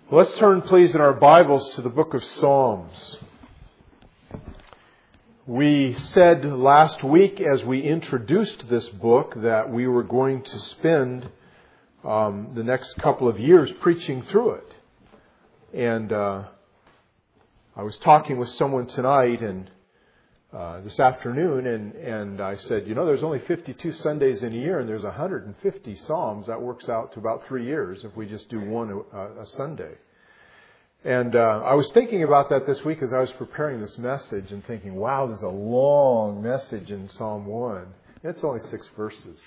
Let's turn, please, in our Bibles to the book of Psalms. We said last week as we introduced this book that we were going to spend the next couple of years preaching through it. And I was talking with someone tonight and this afternoon, and I said, there's only 52 Sundays in a year, and there's 150 Psalms. That works out to about 3 years if we just do one a Sunday. And I was thinking about that this week as I was preparing this message and thinking, wow, there's a long message in Psalm 1. It's only 6 verses.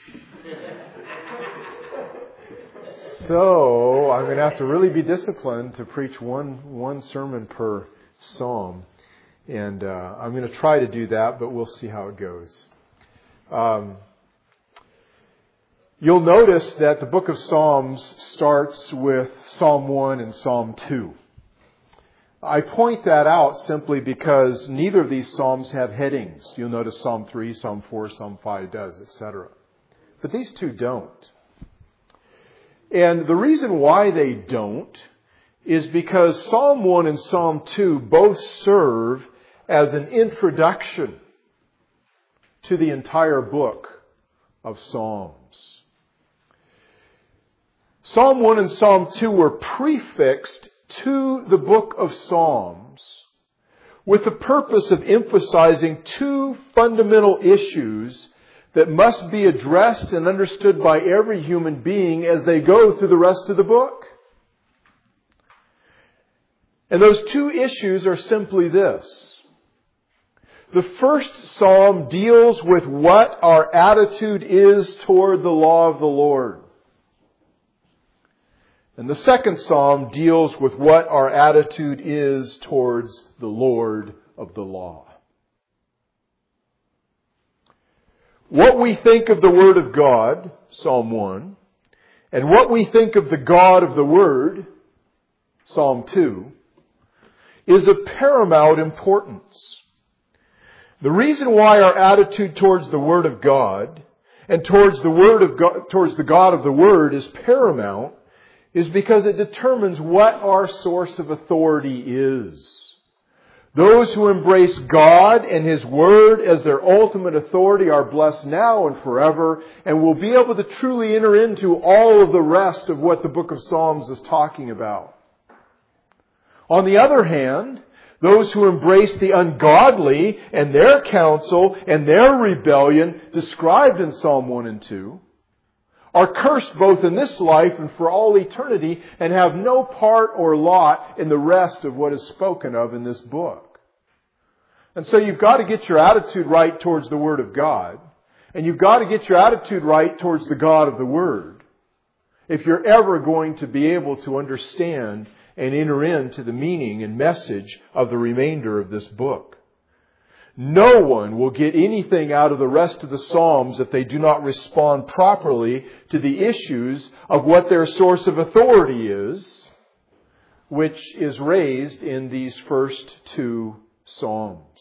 So I'm going to have to really be disciplined to preach one sermon per Psalm. And I'm going to try to do that, but we'll see how it goes. You'll notice that the book of Psalms starts with Psalm 1 and Psalm 2. I point that out simply because neither of these Psalms have headings. You'll notice Psalm 3, Psalm 4, Psalm 5 does, etc. But these two don't. And the reason why they don't is because Psalm 1 and Psalm 2 both serve as an introduction to the entire book of Psalms. Psalm 1 and Psalm 2 were prefixed to the book of Psalms with the purpose of emphasizing two fundamental issues that must be addressed and understood by every human being as they go through the rest of the book. And those two issues are simply this. The first psalm deals with what our attitude is toward the law of the Lord. And the second psalm deals with what our attitude is towards the Lord of the law. What we think of the Word of God, Psalm 1, and what we think of the God of the Word, Psalm 2, is of paramount importance. The reason why our attitude towards the Word of God and towards the Word of God, towards the God of the Word is paramount is because it determines what our source of authority is. Those who embrace God and His Word as their ultimate authority are blessed now and forever and will be able to truly enter into all of the rest of what the book of Psalms is talking about. On the other hand, those who embrace the ungodly and their counsel and their rebellion described in Psalm 1 and 2 are cursed both in this life and for all eternity and have no part or lot in the rest of what is spoken of in this book. And so you've got to get your attitude right towards the Word of God, and you've got to get your attitude right towards the God of the Word if you're ever going to be able to understand and enter into the meaning and message of the remainder of this book. No one will get anything out of the rest of the Psalms if they do not respond properly to the issues of what their source of authority is, which is raised in these first two Psalms.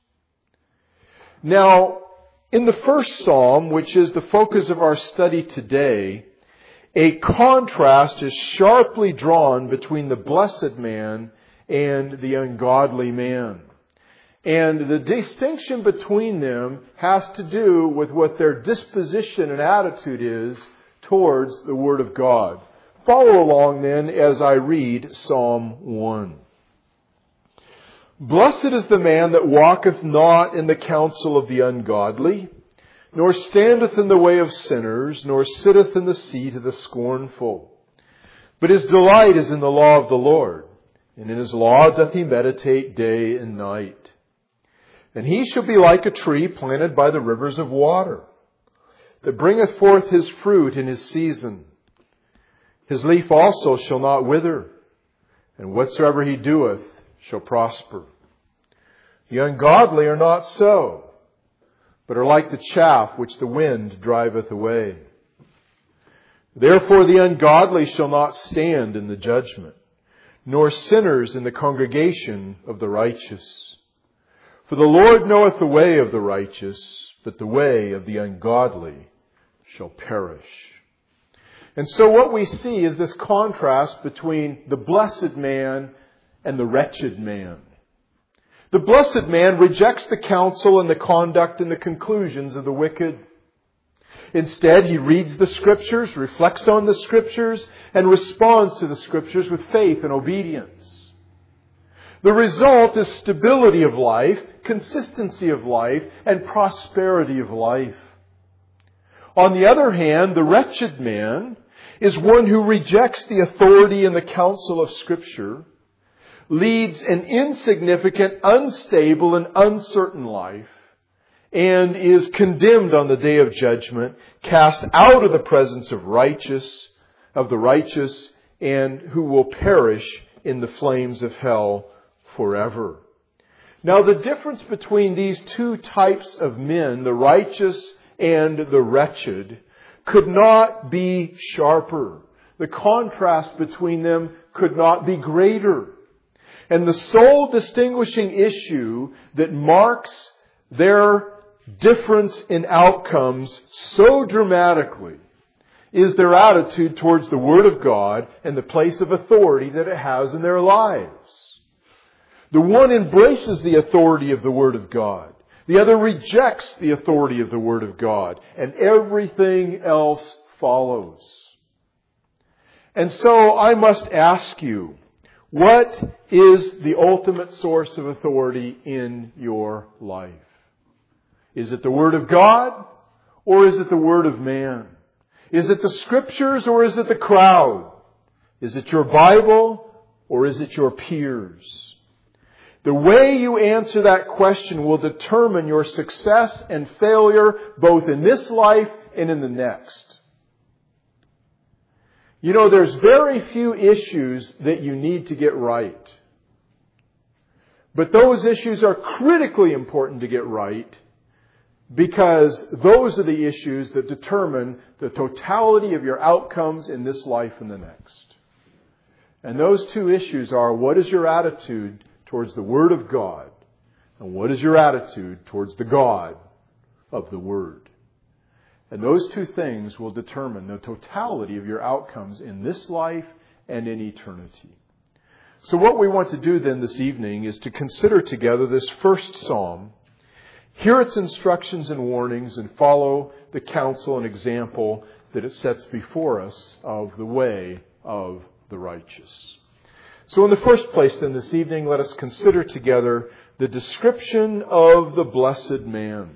Now, in the first Psalm, which is the focus of our study today, a contrast is sharply drawn between the blessed man and the ungodly man. And the distinction between them has to do with what their disposition and attitude is towards the Word of God. Follow along then as I read Psalm 1. Blessed is the man that walketh not in the counsel of the ungodly, nor standeth in the way of sinners, nor sitteth in the seat of the scornful. But his delight is in the law of the Lord, and in his law doth he meditate day and night. And he shall be like a tree planted by the rivers of water, that bringeth forth his fruit in his season. His leaf also shall not wither, and whatsoever he doeth shall prosper. The ungodly are not so, but are like the chaff which the wind driveth away. Therefore the ungodly shall not stand in the judgment, nor sinners in the congregation of the righteous. For the Lord knoweth the way of the righteous, but the way of the ungodly shall perish. And so what we see is this contrast between the blessed man and the wretched man. The blessed man rejects the counsel and the conduct and the conclusions of the wicked. Instead, he reads the Scriptures, reflects on the Scriptures, and responds to the Scriptures with faith and obedience. The result is stability of life, consistency of life, and prosperity of life. On the other hand, the wretched man is one who rejects the authority and the counsel of Scripture, leads an insignificant, unstable, and uncertain life, and is condemned on the day of judgment, cast out of the presence of the righteous, and who will perish in the flames of hell forever. Now, the difference between these two types of men, the righteous and the wretched, could not be sharper. The contrast between them could not be greater. And the sole distinguishing issue that marks their difference in outcomes so dramatically is their attitude towards the Word of God and the place of authority that it has in their lives. The one embraces the authority of the Word of God. The other rejects the authority of the Word of God. And everything else follows. And so I must ask you, what is the ultimate source of authority in your life? Is it the Word of God or is it the Word of man? Is it the Scriptures or is it the crowd? Is it your Bible or is it your peers? The way you answer that question will determine your success and failure both in this life and in the next. You know, there's very few issues that you need to get right. But those issues are critically important to get right because those are the issues that determine the totality of your outcomes in this life and the next. And those two issues are, what is your attitude towards the Word of God? And what is your attitude towards the God of the Word? And those two things will determine the totality of your outcomes in this life and in eternity. So what we want to do then this evening is to consider together this first psalm, hear its instructions and warnings, and follow the counsel and example that it sets before us of the way of the righteous. So in the first place then this evening, let us consider together the description of the blessed man.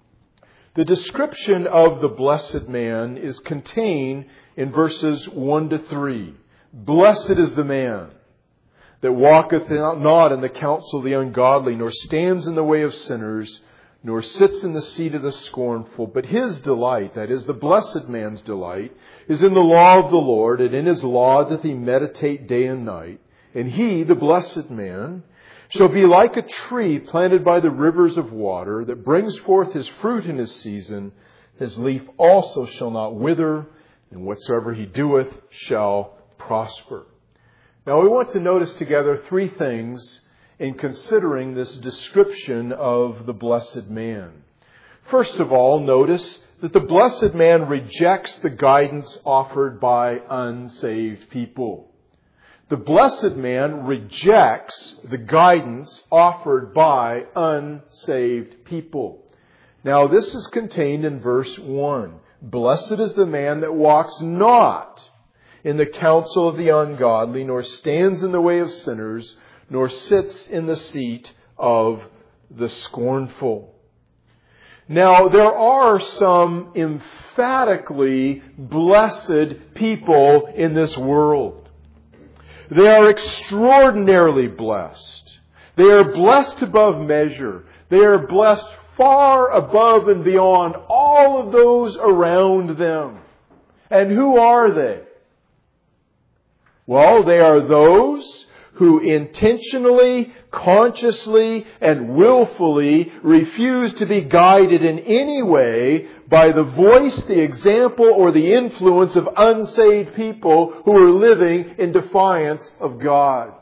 The description of the blessed man is contained in verses 1 to 3. Blessed is the man that walketh not in the counsel of the ungodly, nor stands in the way of sinners, nor sits in the seat of the scornful. But his delight, that is, the blessed man's delight, is in the law of the Lord, and in his law doth he meditate day and night. And he, the blessed man, shall be like a tree planted by the rivers of water, that brings forth his fruit in his season. His leaf also shall not wither, and whatsoever he doeth shall prosper. Now we want to notice together three things in considering this description of the blessed man. First of all, notice that the blessed man rejects the guidance offered by unsaved people. The blessed man rejects the guidance offered by unsaved people. Now, this is contained in verse 1. Blessed is the man that walks not in the counsel of the ungodly, nor stands in the way of sinners, nor sits in the seat of the scornful. Now, there are some emphatically blessed people in this world. They are extraordinarily blessed. They are blessed above measure. They are blessed far above and beyond all of those around them. And who are they? Well, they are those who intentionally, consciously, and willfully refuse to be guided in any way by the voice, the example, or the influence of unsaved people who are living in defiance of God.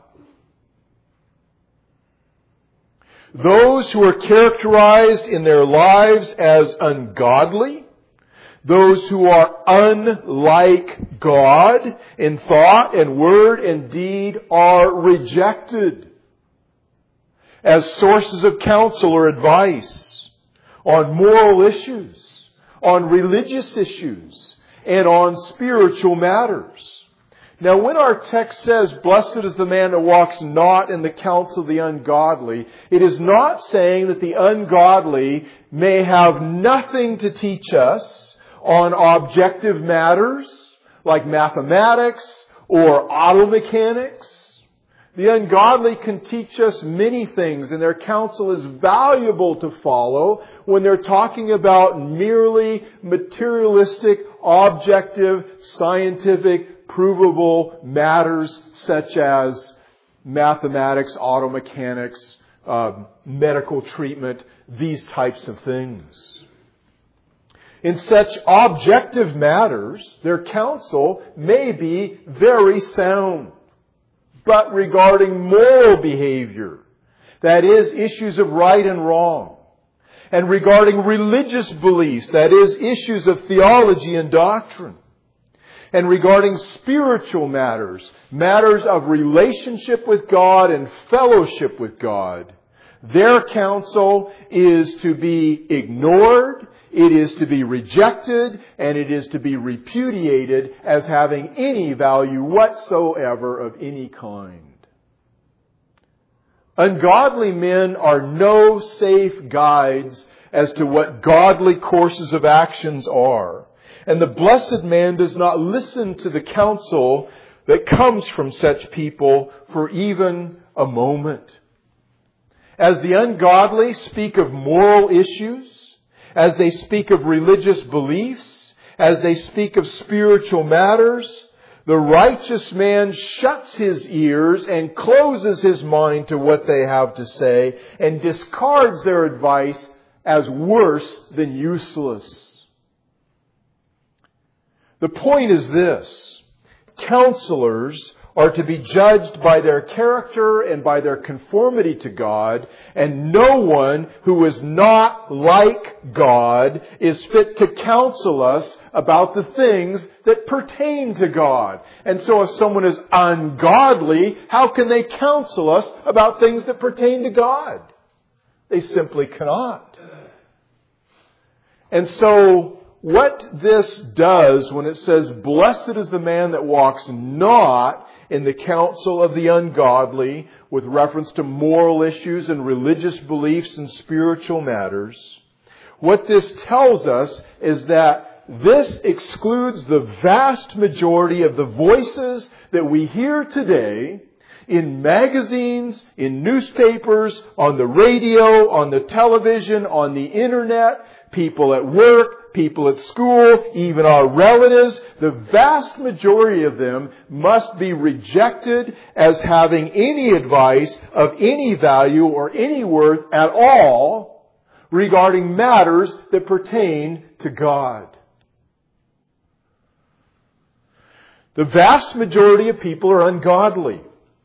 Those who are characterized in their lives as ungodly, Those who are unlike God in thought and word and deed are rejected as sources of counsel or advice on moral issues, on religious issues, and on spiritual matters. Now, when our text says, "Blessed is the man that walks not in the counsel of the ungodly," it is not saying that the ungodly may have nothing to teach us on objective matters like mathematics or auto mechanics. The ungodly can teach us many things, and their counsel is valuable to follow when they're talking about merely materialistic, objective, scientific, provable matters such as mathematics, auto mechanics, medical treatment, these types of things. In such objective matters, their counsel may be very sound. But regarding moral behavior, that is, issues of right and wrong, and regarding religious beliefs, that is, issues of theology and doctrine, and regarding spiritual matters, matters of relationship with God and fellowship with God, their counsel is to be ignored, it is to be rejected, and it is to be repudiated as having any value whatsoever of any kind. Ungodly men are no safe guides as to what godly courses of actions are. And the blessed man does not listen to the counsel that comes from such people for even a moment. As the ungodly speak of moral issues, as they speak of religious beliefs, as they speak of spiritual matters, the righteous man shuts his ears and closes his mind to what they have to say and discards their advice as worse than useless. The point is this: counselors are to be judged by their character and by their conformity to God, and no one who is not like God is fit to counsel us about the things that pertain to God. And so if someone is ungodly, how can they counsel us about things that pertain to God? They simply cannot. And so what this does when it says, "Blessed is the man that walks not in the counsel of the ungodly," with reference to moral issues and religious beliefs and spiritual matters, what this tells us is that this excludes the vast majority of the voices that we hear today in magazines, in newspapers, on the radio, on the television, on the internet, people at work, people at school, even our relatives. The vast majority of them must be rejected as having any advice of any value or any worth at all regarding matters that pertain to God. The vast majority of people are ungodly.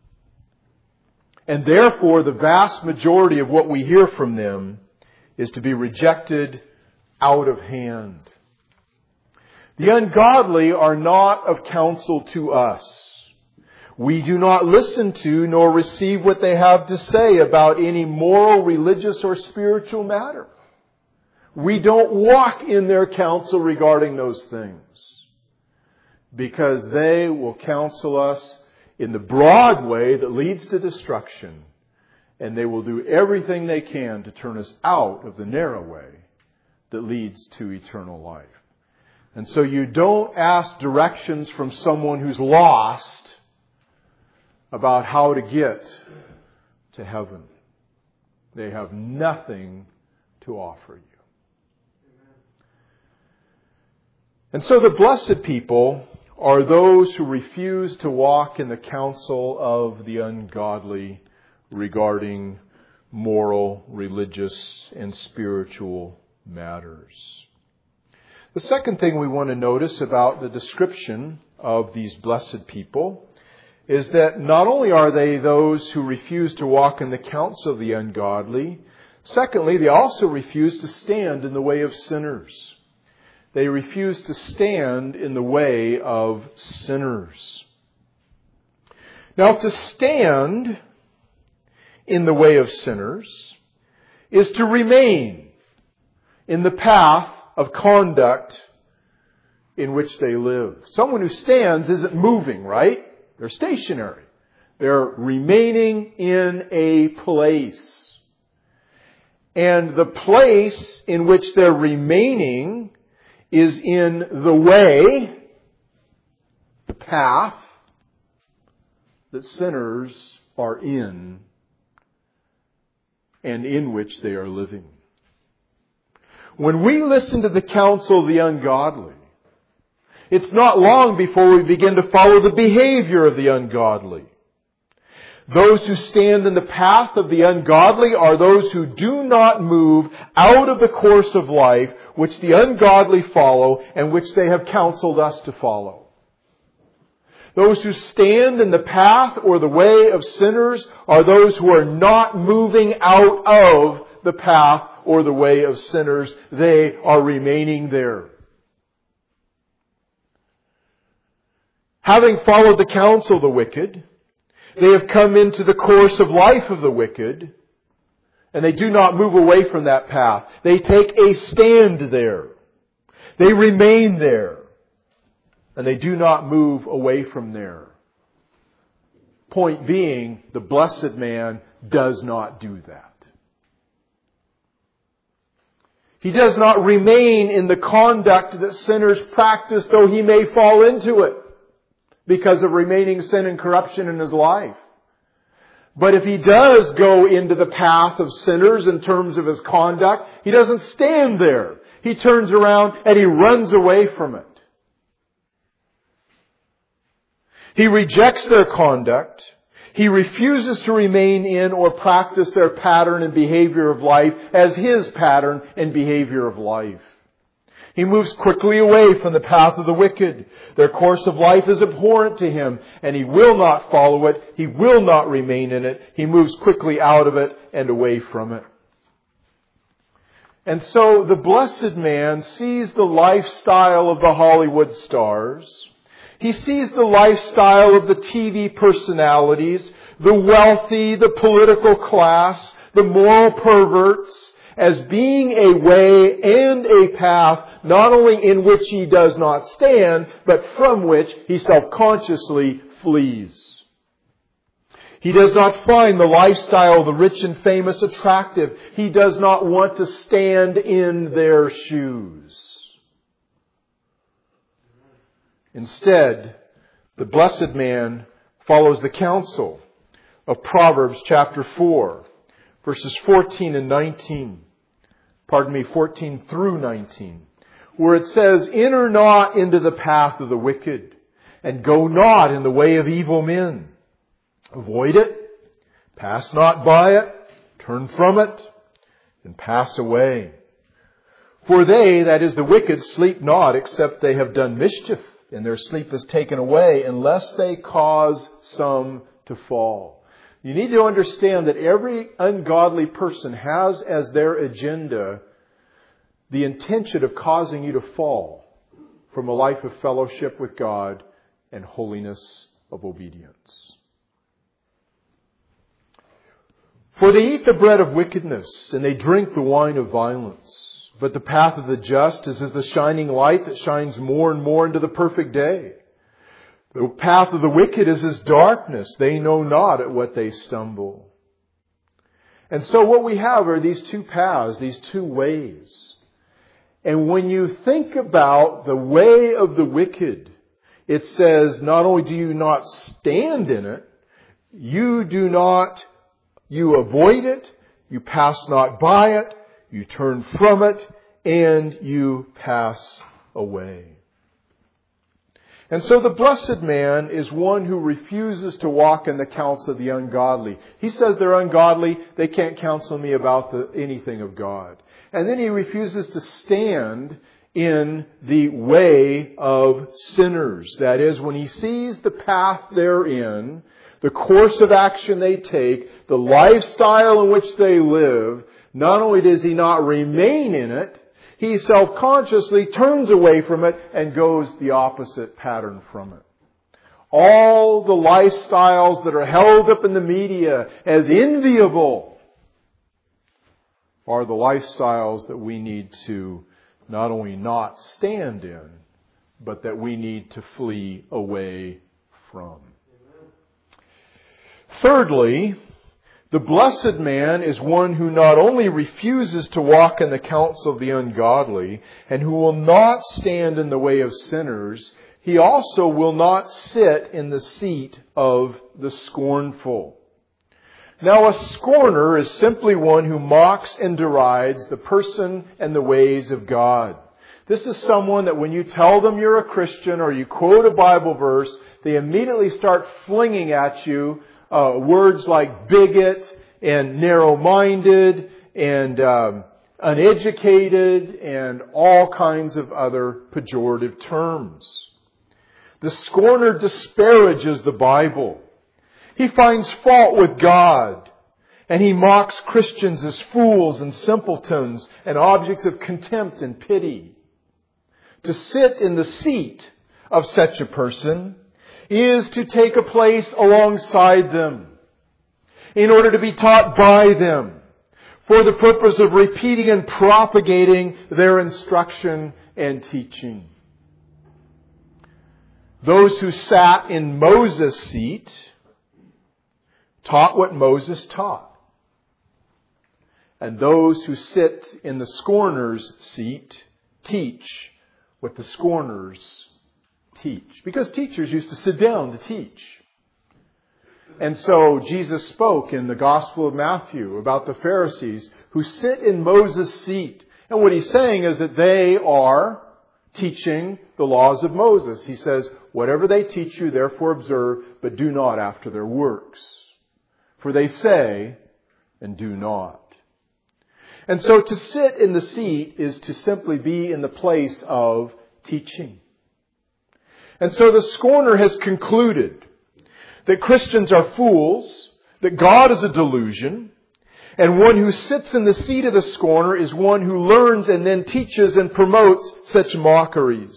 And therefore, the vast majority of what we hear from them is to be rejected out of hand. The ungodly are not of counsel to us. We do not listen to nor receive what they have to say about any moral, religious, or spiritual matter. We don't walk in their counsel regarding those things, because they will counsel us in the broad way that leads to destruction, and they will do everything they can to turn us out of the narrow way that leads to eternal life. And so you don't ask directions from someone who's lost about how to get to heaven. They have nothing to offer you. And so the blessed people are those who refuse to walk in the counsel of the ungodly regarding moral, religious, and spiritual matters. The second thing we want to notice about the description of these blessed people is that not only are they those who refuse to walk in the counsel of the ungodly, secondly, they also refuse to stand in the way of sinners. They refuse to stand in the way of sinners. Now, to stand in the way of sinners is to remain in the path of conduct in which they live. Someone who stands isn't moving, right? They're stationary. They're remaining in a place. And the place in which they're remaining is in the way, the path that sinners are in and in which they are living. When we listen to the counsel of the ungodly, it's not long before we begin to follow the behavior of the ungodly. Those who stand in the path of the ungodly are those who do not move out of the course of life which the ungodly follow and which they have counseled us to follow. Those who stand in the path or the way of sinners are those who are not moving out of the path or the way of sinners. They are remaining there. Having followed the counsel of the wicked, they have come into the course of life of the wicked, and they do not move away from that path. They take a stand there. They remain there, and they do not move away from there. Point being, the blessed man does not do that. He does not remain in the conduct that sinners practice, though he may fall into it, because of remaining sin and corruption in his life. But if he does go into the path of sinners in terms of his conduct, he doesn't stand there. He turns around and he runs away from it. He rejects their conduct. He refuses to remain in or practice their pattern and behavior of life as his pattern and behavior of life. He moves quickly away from the path of the wicked. Their course of life is abhorrent to him, and he will not follow it. He will not remain in it. He moves quickly out of it and away from it. And so the blessed man sees the lifestyle of the Hollywood stars. He sees the lifestyle of the TV personalities, the wealthy, the political class, the moral perverts, as being a way and a path not only in which he does not stand, but from which he self-consciously flees. He does not find the lifestyle of the rich and famous attractive. He does not want to stand in their shoes. Instead, the blessed man follows the counsel of Proverbs chapter 4, verses 14 and 19. 14 through 19. Where it says, "Enter not into the path of the wicked, and go not in the way of evil men. Avoid it, pass not by it, turn from it, and pass away. For they, that is the wicked, sleep not, except they have done mischief, and their sleep is taken away, unless they cause some to fall." You need to understand that every ungodly person has as their agenda the intention of causing you to fall from a life of fellowship with God and holiness of obedience. For they eat the bread of wickedness, and they drink the wine of violence. But the path of the just is as the shining light that shines more and more into the perfect day. The path of the wicked is as darkness. They know not at what they stumble. And so what we have are these two paths, these two ways. And when you think about the way of the wicked, it says not only do you not stand in it, you avoid it, you pass not by it, you turn from it, and you pass away. And so the blessed man is one who refuses to walk in the counsel of the ungodly. He says they're ungodly, they can't counsel me about anything of God. And then he refuses to stand in the way of sinners. That is, when he sees the path they're in, the course of action they take, the lifestyle in which they live, not only does he not remain in it, he self-consciously turns away from it and goes the opposite pattern from it. All the lifestyles that are held up in the media as enviable are the lifestyles that we need to not only not stand in, but that we need to flee away from. Thirdly, the blessed man is one who not only refuses to walk in the counsel of the ungodly and who will not stand in the way of sinners, he also will not sit in the seat of the scornful. Now, a scorner is simply one who mocks and derides the person and the ways of God. This is someone that when you tell them you're a Christian or you quote a Bible verse, they immediately start flinging at you words like bigot and narrow-minded and uneducated and all kinds of other pejorative terms. The scorner disparages the Bible. He finds fault with God. And he mocks Christians as fools and simpletons and objects of contempt and pity. To sit in the seat of such a person is to take a place alongside them in order to be taught by them for the purpose of repeating and propagating their instruction and teaching. Those who sat in Moses' seat taught what Moses taught. And those who sit in the scorner's seat teach what the scorners teach. Because teachers used to sit down to teach. And so Jesus spoke in the Gospel of Matthew about the Pharisees who sit in Moses' seat. And what he's saying is that they are teaching the laws of Moses. He says, whatever they teach you, therefore observe, but do not after their works. For they say and do not. And so to sit in the seat is to simply be in the place of teaching. And so the scorner has concluded that Christians are fools, that God is a delusion, and one who sits in the seat of the scorner is one who learns and then teaches and promotes such mockeries.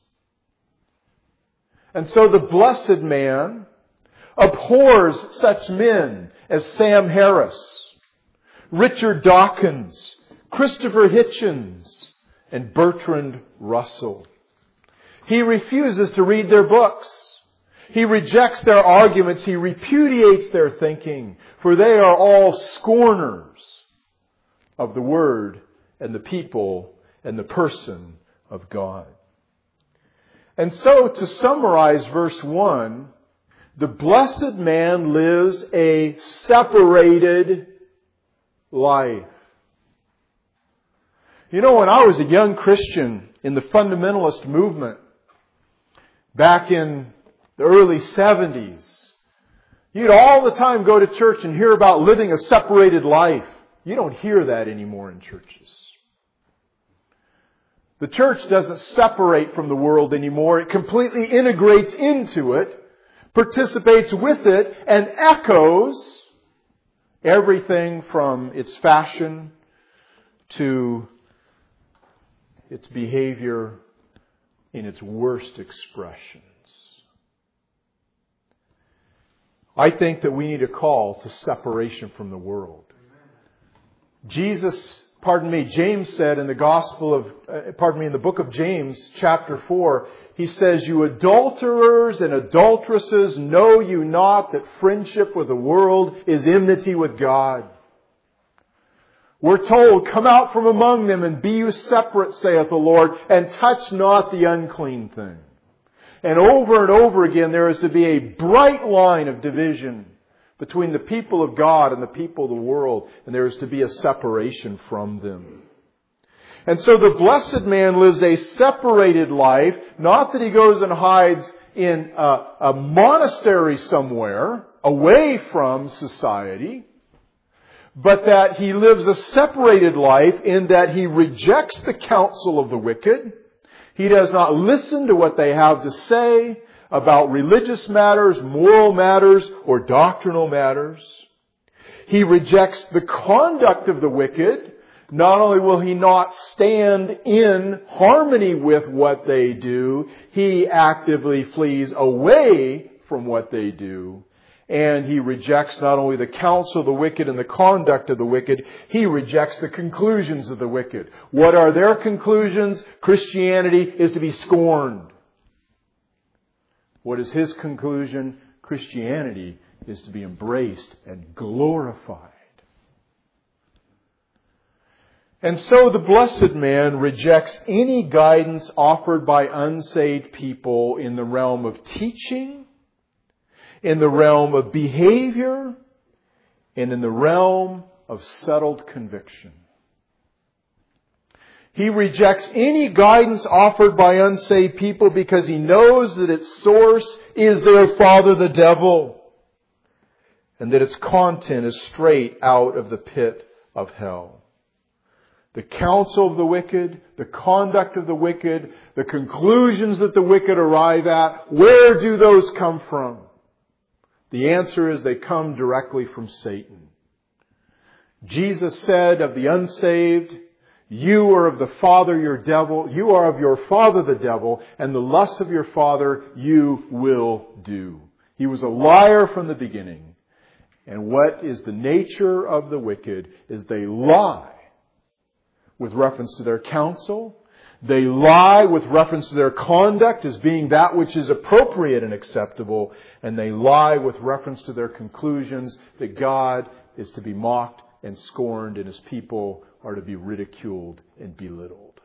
And so the blessed man abhors such men as Sam Harris, Richard Dawkins, Christopher Hitchens, and Bertrand Russell. He refuses to read their books. He rejects their arguments. He repudiates their thinking, for they are all scorners of the Word and the people and the person of God. And so, to summarize verse 1, the blessed man lives a separated life. You know, when I was a young Christian in the fundamentalist movement back in the early 70s, you'd all the time go to church and hear about living a separated life. You don't hear that anymore in churches. The church doesn't separate from the world anymore. It completely integrates into it, participates with it, and echoes everything from its fashion to its behavior in its worst expressions. I think that we need a call to separation from the world. James said in the in the book of James, chapter 4, he says, "You adulterers and adulteresses, know you not that friendship with the world is enmity with God?" We're told, "Come out from among them and be you separate, saith the Lord, and touch not the unclean thing." And over again, there is to be a bright line of division between the people of God and the people of the world, and there is to be a separation from them. And so the blessed man lives a separated life, not that he goes and hides in a monastery somewhere, away from society, but that he lives a separated life in that he rejects the counsel of the wicked. He does not listen to what they have to say about religious matters, moral matters, or doctrinal matters. He rejects the conduct of the wicked, not only will he not stand in harmony with what they do, he actively flees away from what they do. And he rejects not only the counsel of the wicked and the conduct of the wicked, he rejects the conclusions of the wicked. What are their conclusions? Christianity is to be scorned. What is his conclusion? Christianity is to be embraced and glorified. And so the blessed man rejects any guidance offered by unsaved people in the realm of teaching, in the realm of behavior, and in the realm of settled conviction. He rejects any guidance offered by unsaved people because he knows that its source is their father, the devil, and that its content is straight out of the pit of hell. The counsel of the wicked, the conduct of the wicked, the conclusions that the wicked arrive at, where do those come from? The answer is they come directly from Satan. Jesus said of the unsaved, you are of the father your devil, you are of your father the devil, and the lusts of your father you will do. He was a liar from the beginning. And what is the nature of the wicked is they lie with reference to their counsel. They lie with reference to their conduct as being that which is appropriate and acceptable. And they lie with reference to their conclusions that God is to be mocked and scorned and His people are to be ridiculed and belittled.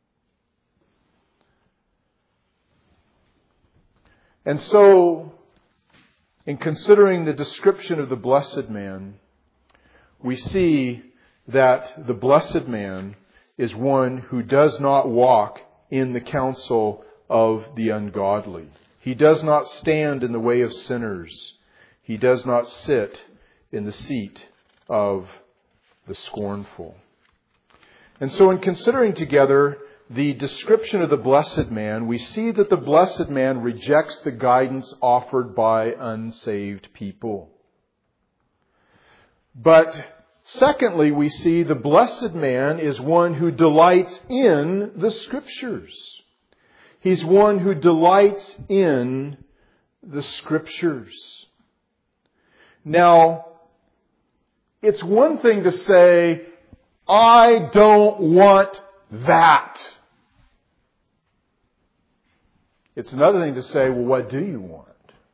And so, in considering the description of the blessed man, we see that the blessed man is one who does not walk in the counsel of the ungodly. He does not stand in the way of sinners. He does not sit in the seat of the scornful. And so in considering together the description of the blessed man, we see that the blessed man rejects the guidance offered by unsaved people. But secondly, we see the blessed man is one who delights in the Scriptures. He's one who delights in the Scriptures. Now, it's one thing to say, I don't want that. It's another thing to say, well, what do you want?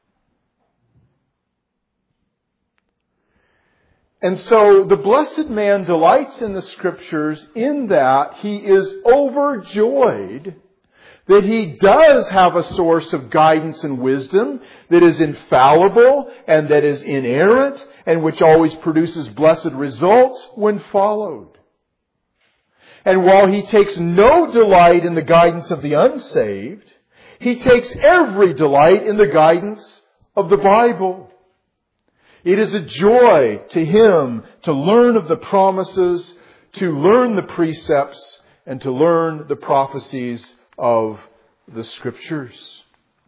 And so the blessed man delights in the Scriptures in that he is overjoyed that he does have a source of guidance and wisdom that is infallible and that is inerrant and which always produces blessed results when followed. And while he takes no delight in the guidance of the unsaved, he takes every delight in the guidance of the Bible. It is a joy to him to learn of the promises, to learn the precepts, and to learn the prophecies of the Scriptures.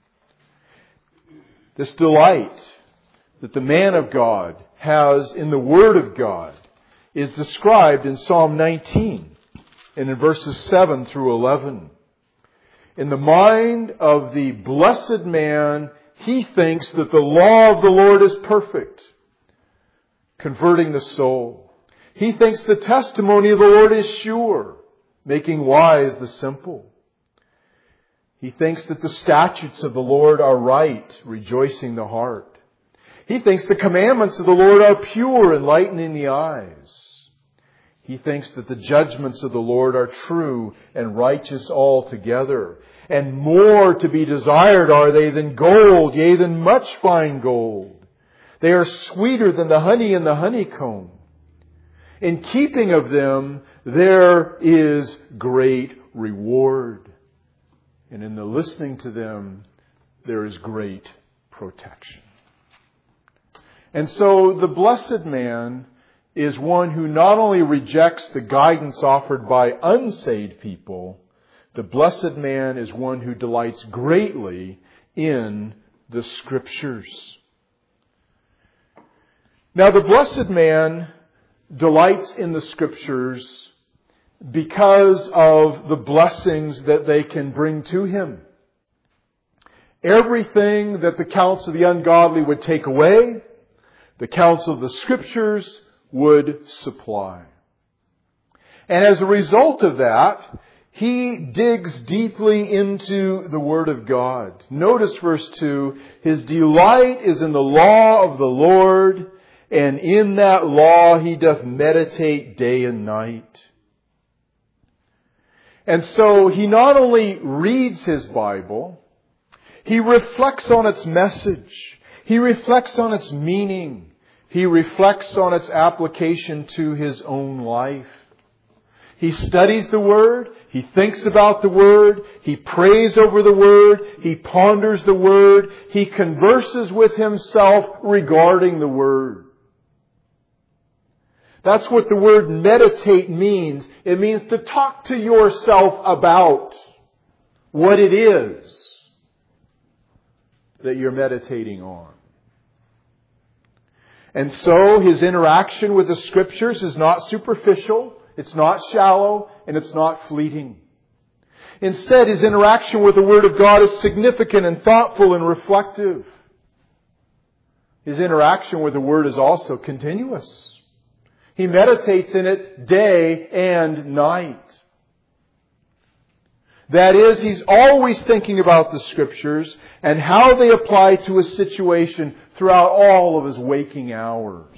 This delight that the man of God has in the Word of God is described in Psalm 19 and in verses 7 through 11. In the mind of the blessed man, he thinks that the law of the Lord is perfect, converting the soul. He thinks the testimony of the Lord is sure, making wise the simple. He thinks that the statutes of the Lord are right, rejoicing the heart. He thinks the commandments of the Lord are pure, enlightening the eyes. He thinks that the judgments of the Lord are true and righteous altogether. And more to be desired are they than gold, yea, than much fine gold. They are sweeter than the honey and the honeycomb. In keeping of them, there is great reward. And in the listening to them, there is great protection. And so the blessed man is one who not only rejects the guidance offered by unsaved people, the blessed man is one who delights greatly in the Scriptures. Now, the blessed man delights in the Scriptures because of the blessings that they can bring to him. Everything that the counsel of the ungodly would take away, the counsel of the Scriptures would supply. And as a result of that, he digs deeply into the Word of God. Notice verse 2, his delight is in the law of the Lord, and in that law he doth meditate day and night. And so he not only reads his Bible, he reflects on its message. He reflects on its meaning. He reflects on its application to his own life. He studies the Word. He thinks about the Word. He prays over the Word. He ponders the Word. He converses with himself regarding the Word. That's what the word meditate means. It means to talk to yourself about what it is that you're meditating on. And so his interaction with the Scriptures is not superficial, it's not shallow, and it's not fleeting. Instead, his interaction with the Word of God is significant and thoughtful and reflective. His interaction with the Word is also continuous. He meditates in it day and night. That is, he's always thinking about the Scriptures and how they apply to his situation throughout all of his waking hours.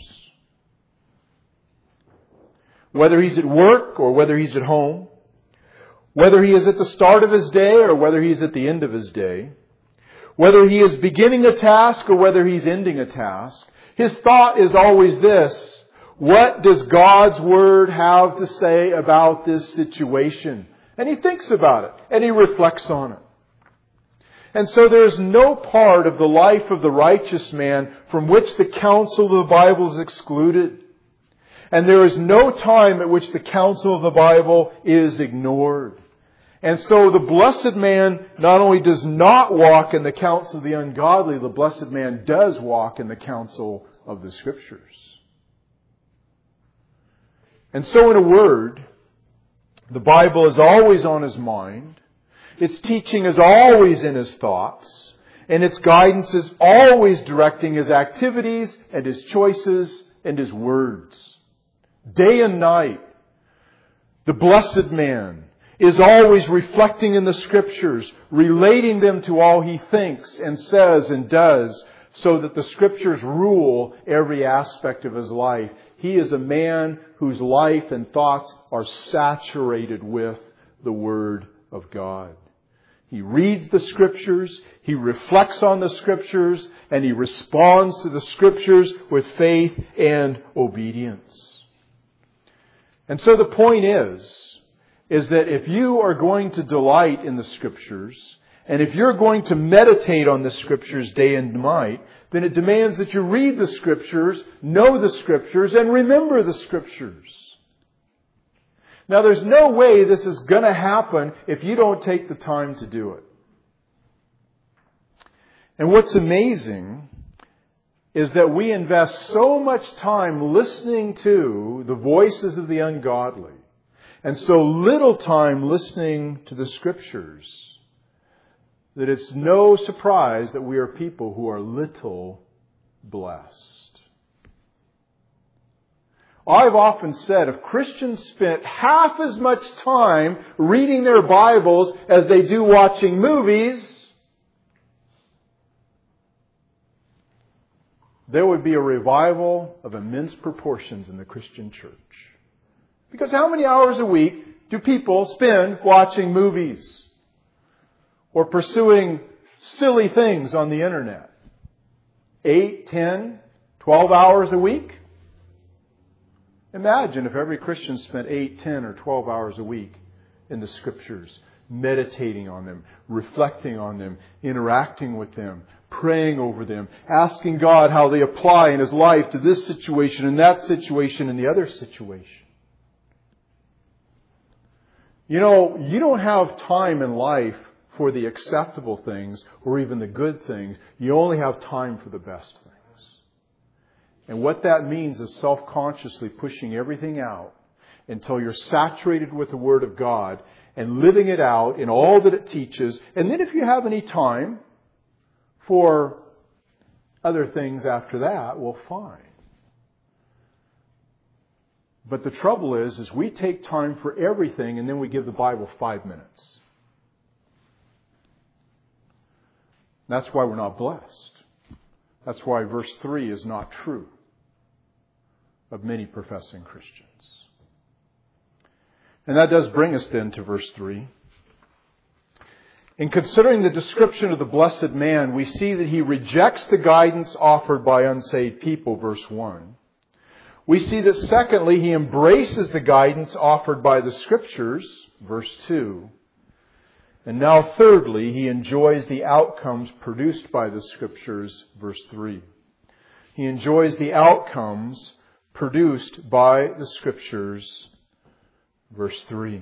Whether he's at work or whether he's at home, whether he is at the start of his day or whether he's at the end of his day, whether he is beginning a task or whether he's ending a task, his thought is always this: what does God's Word have to say about this situation? And he thinks about it, and he reflects on it. And so there is no part of the life of the righteous man from which the counsel of the Bible is excluded. And there is no time at which the counsel of the Bible is ignored. And so the blessed man not only does not walk in the counsel of the ungodly, the blessed man does walk in the counsel of the Scriptures. And so in a word, the Bible is always on his mind. Its teaching is always in his thoughts. And its guidance is always directing his activities and his choices and his words. Day and night, the blessed man is always reflecting in the Scriptures, relating them to all he thinks and says and does, so that the Scriptures rule every aspect of his life. He is a man whose life and thoughts are saturated with the Word of God. He reads the Scriptures, he reflects on the Scriptures, and he responds to the Scriptures with faith and obedience. And so the point is that if you are going to delight in the Scriptures, and if you're going to meditate on the Scriptures day and night, then it demands that you read the Scriptures, know the Scriptures, and remember the Scriptures. Now, there's no way this is going to happen if you don't take the time to do it. And what's amazing is that we invest so much time listening to the voices of the ungodly, and so little time listening to the Scriptures, that it's no surprise that we are people who are little blessed. I've often said if Christians spent half as much time reading their Bibles as they do watching movies, there would be a revival of immense proportions in the Christian church. Because how many hours a week do people spend watching movies or pursuing silly things on the internet? 8, 10, 12 hours a week? Imagine if every Christian spent 8, 10, or 12 hours a week in the Scriptures, meditating on them, reflecting on them, interacting with them, praying over them, asking God how they apply in his life to this situation and that situation and the other situation. You know, you don't have time in life for the acceptable things or even the good things. You only have time for the best things. And what that means is self-consciously pushing everything out until you're saturated with the Word of God and living it out in all that it teaches. And then if you have any time for other things after that, well, fine. But the trouble is we take time for everything and then we give the Bible 5 minutes. That's why we're not blessed. That's why verse 3 is not true of many professing Christians. And that does bring us then to verse 3. In considering the description of the blessed man, we see that he rejects the guidance offered by unsaved people, verse 1. We see that secondly, he embraces the guidance offered by the Scriptures, verse 2. And now thirdly, he enjoys the outcomes produced by the Scriptures, verse 3. He enjoys the outcomes produced by the Scriptures, verse 3.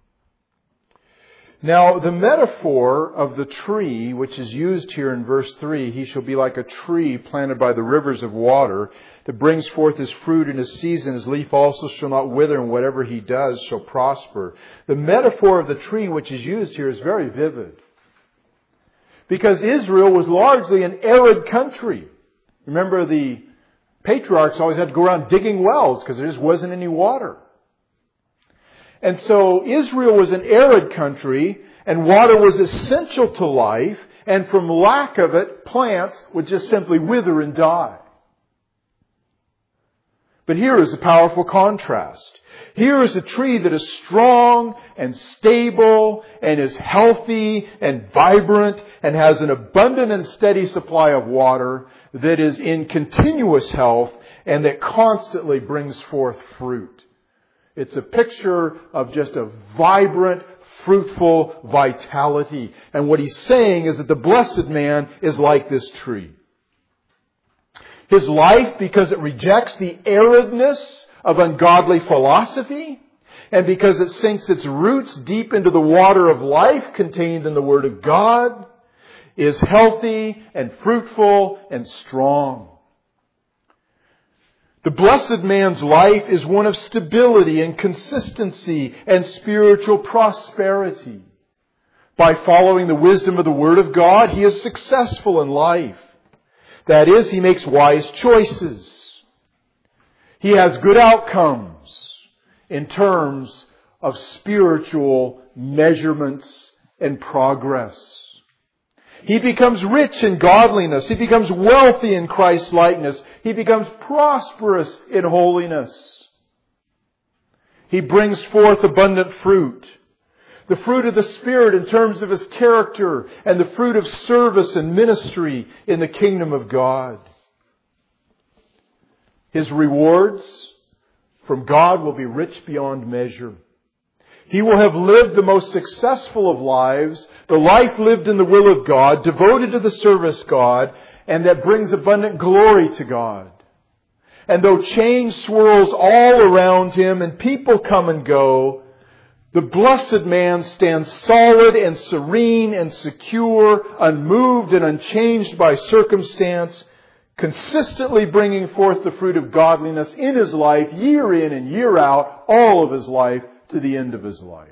Now, the metaphor of the tree, which is used here in verse 3, he shall be like a tree planted by the rivers of water that brings forth his fruit in his season. His leaf also shall not wither, and whatever he does shall prosper. The metaphor of the tree which is used here is very vivid. Because Israel was largely an arid country. Remember, the patriarchs always had to go around digging wells because there just wasn't any water. And so Israel was an arid country, and water was essential to life, and from lack of it, plants would just simply wither and die. But here is a powerful contrast. Here is a tree that is strong and stable and is healthy and vibrant and has an abundant and steady supply of water that is in continuous health and that constantly brings forth fruit. It's a picture of just a vibrant, fruitful vitality. And what he's saying is that the blessed man is like this tree. His life, because it rejects the aridness of ungodly philosophy, and because it sinks its roots deep into the water of life contained in the Word of God, is healthy and fruitful and strong. The blessed man's life is one of stability and consistency and spiritual prosperity. By following the wisdom of the Word of God, he is successful in life. That is, he makes wise choices. He has good outcomes in terms of spiritual measurements and progress. He becomes rich in godliness. He becomes wealthy in Christ-likeness. He becomes prosperous in holiness. He brings forth abundant fruit. The fruit of the Spirit in terms of his character and the fruit of service and ministry in the kingdom of God. His rewards from God will be rich beyond measure. He will have lived the most successful of lives, the life lived in the will of God, devoted to the service of God, and that brings abundant glory to God. And though change swirls all around him and people come and go, the blessed man stands solid and serene and secure, unmoved and unchanged by circumstance, consistently bringing forth the fruit of godliness in his life, year in and year out, all of his life, to the end of his life.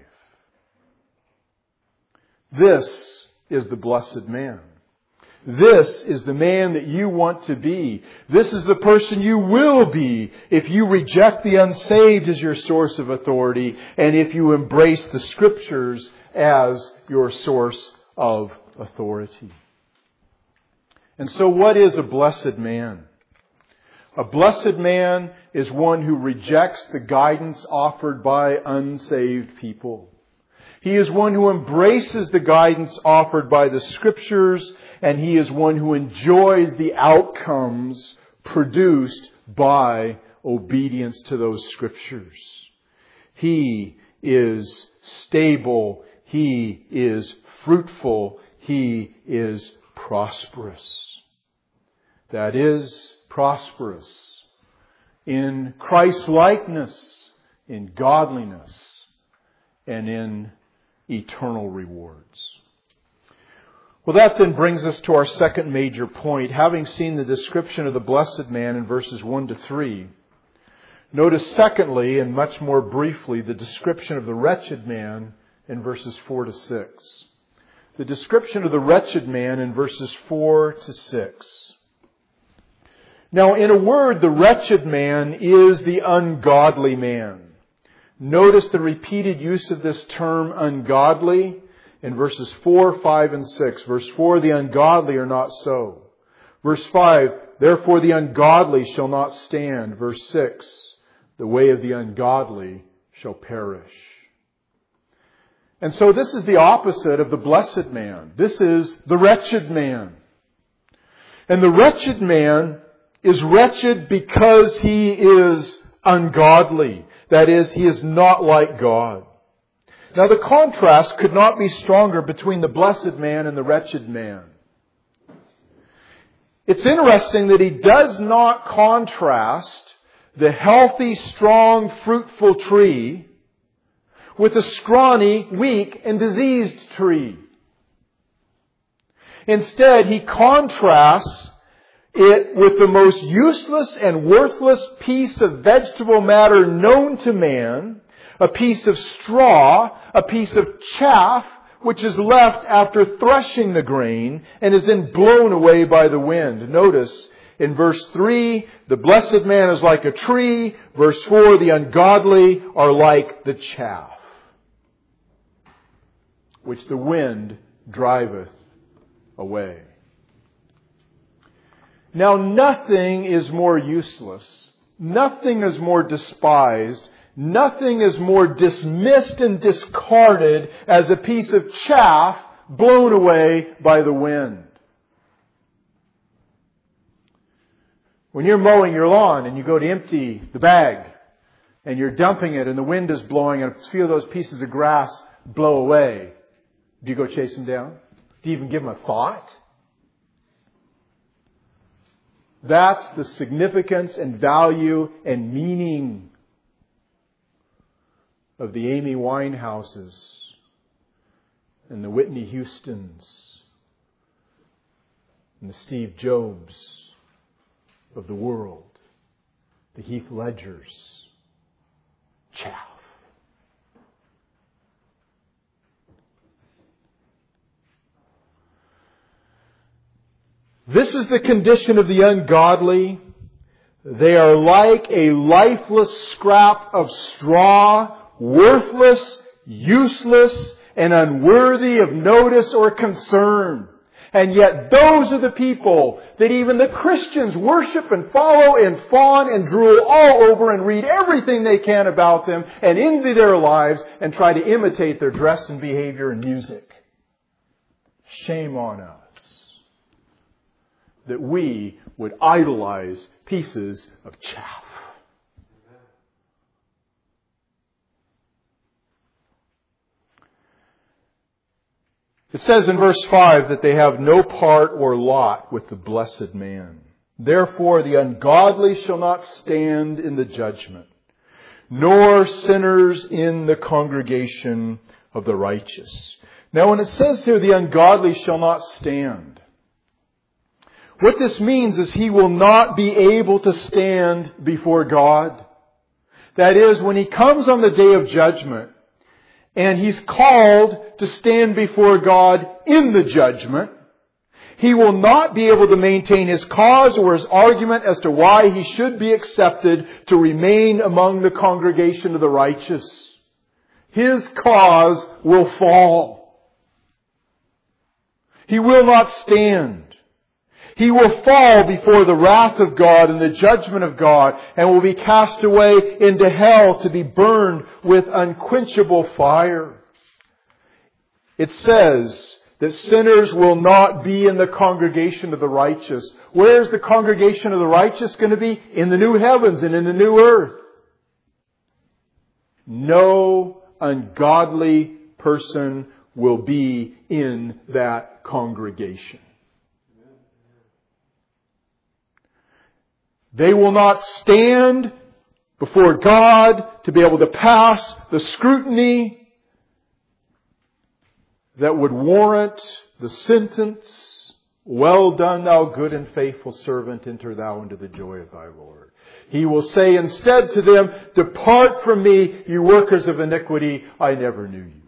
This is the blessed man. This is the man that you want to be. This is the person you will be if you reject the unsaved as your source of authority and if you embrace the Scriptures as your source of authority. And so what is a blessed man? A blessed man is one who rejects the guidance offered by unsaved people. He is one who embraces the guidance offered by the Scriptures, and he is one who enjoys the outcomes produced by obedience to those Scriptures. He is stable. He is fruitful. He is prosperous. That is, prosperous in Christ-likeness, in godliness, and in eternal rewards. Well, that then brings us to our second major point. Having seen the description of the blessed man in verses 1 to 3, Notice secondly, and much more briefly, the description of the wretched man in verses 4 to 6. The description of the wretched man in verses 4 to 6. Now, in a word, the wretched man is the ungodly man. Notice the repeated use of this term ungodly in verses 4, 5, and 6. Verse 4, the ungodly are not so. Verse 5, therefore the ungodly shall not stand. Verse 6, the way of the ungodly shall perish. And so this is the opposite of the blessed man. This is the wretched man. And the wretched man is wretched because he is ungodly. That is, he is not like God. Now the contrast could not be stronger between the blessed man and the wretched man. It's interesting that he does not contrast the healthy, strong, fruitful tree with a scrawny, weak, and diseased tree. Instead, he contrasts it with the most useless and worthless piece of vegetable matter known to man, a piece of straw, a piece of chaff, which is left after threshing the grain and is then blown away by the wind. Notice, in verse 3, the blessed man is like a tree. Verse 4, the ungodly are like the chaff, which the wind driveth away. Now, nothing is more useless. Nothing is more despised. Nothing is more dismissed and discarded as a piece of chaff blown away by the wind. When you're mowing your lawn and you go to empty the bag and you're dumping it and the wind is blowing and a few of those pieces of grass blow away, do you go chase them down? Do you even give them a thought? That's the significance and value and meaning of the Amy Winehouses and the Whitney Houstons and the Steve Jobs of the world, the Heath Ledgers. Chaff. This is the condition of the ungodly. They are like a lifeless scrap of straw, worthless, useless, and unworthy of notice or concern. And yet those are the people that even the Christians worship and follow and fawn and drool all over and read everything they can about them and envy their lives and try to imitate their dress and behavior and music. Shame on us that we would idolize pieces of chaff. It says in verse 5 that they have no part or lot with the blessed man. Therefore the ungodly shall not stand in the judgment, nor sinners in the congregation of the righteous. Now when it says here the ungodly shall not stand, what this means is he will not be able to stand before God. That is, when he comes on the day of judgment, and he's called to stand before God in the judgment, he will not be able to maintain his cause or his argument as to why he should be accepted to remain among the congregation of the righteous. His cause will fall. He will not stand. He will fall before the wrath of God and the judgment of God and will be cast away into hell to be burned with unquenchable fire. It says that sinners will not be in the congregation of the righteous. Where is the congregation of the righteous going to be? In the new heavens and in the new earth. No ungodly person will be in that congregation. They will not stand before God to be able to pass the scrutiny that would warrant the sentence, "Well done, thou good and faithful servant, enter thou into the joy of thy Lord." He will say instead to them, "Depart from me, you workers of iniquity, I never knew you."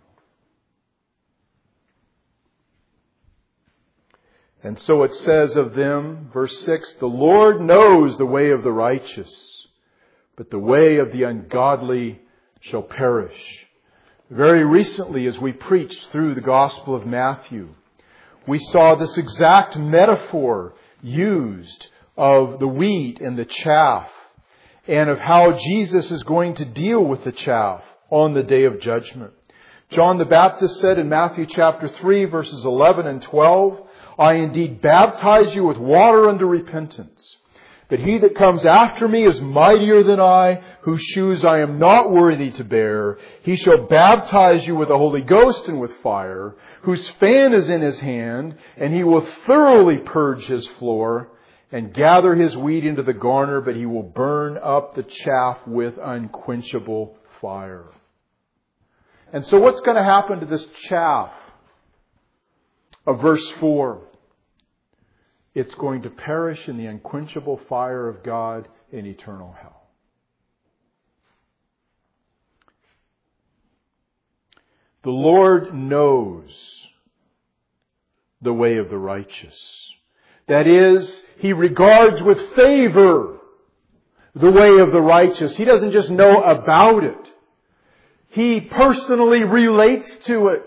And so it says of them, verse 6, "The Lord knows the way of the righteous, but the way of the ungodly shall perish." Very recently, as we preached through the Gospel of Matthew, we saw this exact metaphor used of the wheat and the chaff, and of how Jesus is going to deal with the chaff on the day of judgment. John the Baptist said in Matthew chapter 3, verses 11 and 12, "I indeed baptize you with water unto repentance. But he that comes after me is mightier than I, whose shoes I am not worthy to bear. He shall baptize you with the Holy Ghost and with fire, whose fan is in his hand, and he will thoroughly purge his floor and gather his wheat into the garner, but he will burn up the chaff with unquenchable fire." And so what's going to happen to this chaff of verse 4? It's going to perish in the unquenchable fire of God in eternal hell. The Lord knows the way of the righteous. That is, He regards with favor the way of the righteous. He doesn't just know about it. He personally relates to it.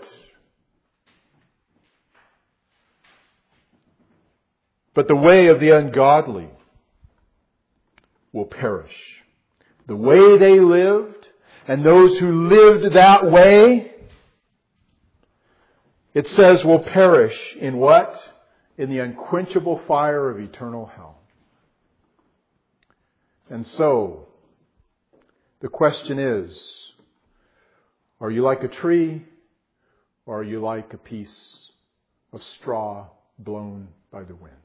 But the way of the ungodly will perish. The way they lived, and those who lived that way, it says will perish in what? In the unquenchable fire of eternal hell. And so, the question is, are you like a tree, or are you like a piece of straw blown by the wind?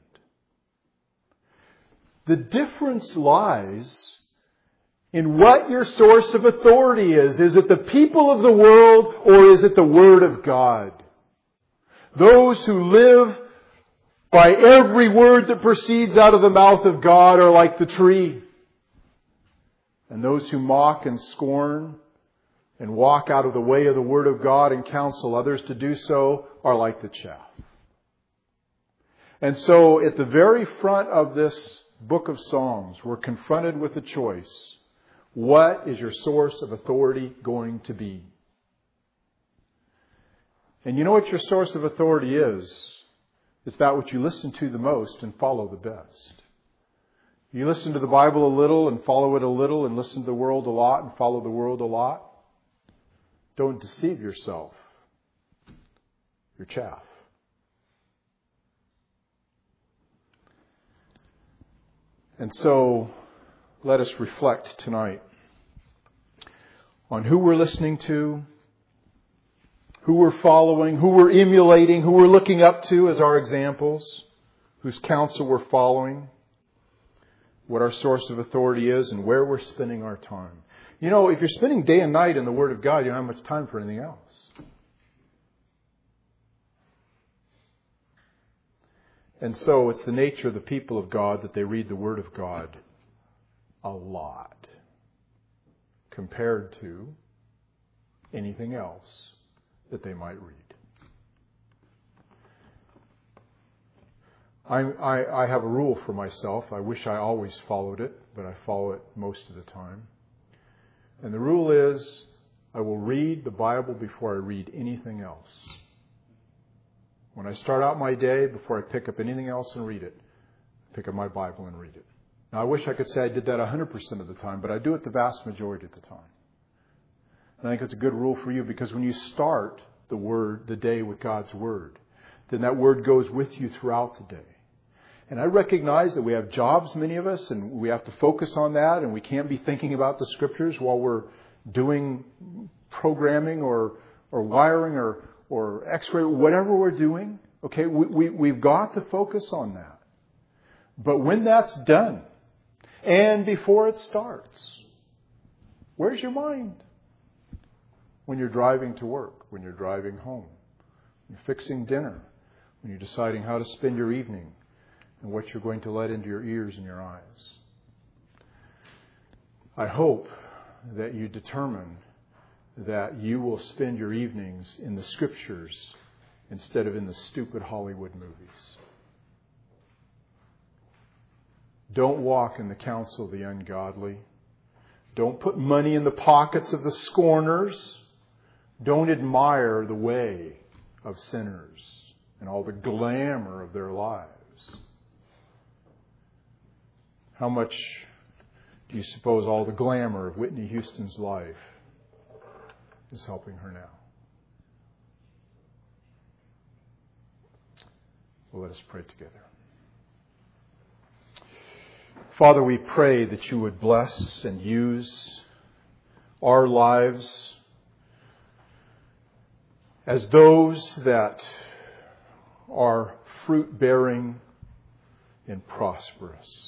The difference lies in what your source of authority is. Is it the people of the world, or is it the Word of God? Those who live by every word that proceeds out of the mouth of God are like the tree. And those who mock and scorn and walk out of the way of the Word of God and counsel others to do so are like the chaff. And so at the very front of this book of Psalms, we're confronted with a choice. What is your source of authority going to be? And you know what your source of authority is? It's that which you listen to the most and follow the best. You listen to the Bible a little and follow it a little, and listen to the world a lot and follow the world a lot. Don't deceive yourself. You're chaff. And so, let us reflect tonight on who we're listening to, who we're following, who we're emulating, who we're looking up to as our examples, whose counsel we're following, what our source of authority is, and where we're spending our time. You know, if you're spending day and night in the Word of God, you don't have much time for anything else. And so it's the nature of the people of God that they read the Word of God a lot compared to anything else that they might read. I have a rule for myself. I wish I always followed it, but I follow it most of the time. And the rule is, I will read the Bible before I read anything else. When I start out my day, before I pick up anything else and read it, I pick up my Bible and read it. Now, I wish I could say I did that 100% of the time, but I do it the vast majority of the time. And I think it's a good rule for you, because when you start the day with God's Word, then that Word goes with you throughout the day. And I recognize that we have jobs, many of us, and we have to focus on that, and we can't be thinking about the Scriptures while we're doing programming or wiring or x-ray, whatever we're doing. Okay, we've got to focus on that. But when that's done, and before it starts, where's your mind? When you're driving to work, when you're driving home, when you're fixing dinner, when you're deciding how to spend your evening, and what you're going to let into your ears and your eyes. I hope that you determine that you will spend your evenings in the Scriptures instead of in the stupid Hollywood movies. Don't walk in the counsel of the ungodly. Don't put money in the pockets of the scorners. Don't admire the way of sinners and all the glamour of their lives. How much do you suppose all the glamour of Whitney Houston's life is helping her now? Well, let us pray together. Father, we pray that you would bless and use our lives as those that are fruit-bearing and prosperous.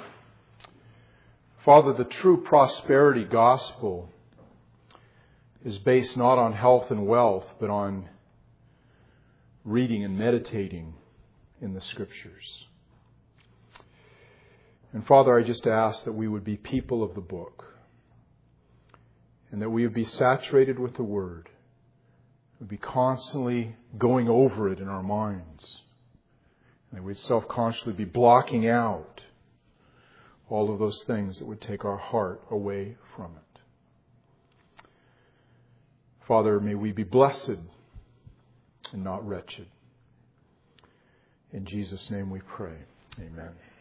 Father, the true prosperity gospel is based not on health and wealth, but on reading and meditating in the Scriptures. And Father, I just ask that we would be people of the book and that we would be saturated with the Word. We'd be constantly going over it in our minds. And that we'd self-consciously be blocking out all of those things that would take our heart away from it. Father, may we be blessed and not wretched. In Jesus' name we pray. Amen.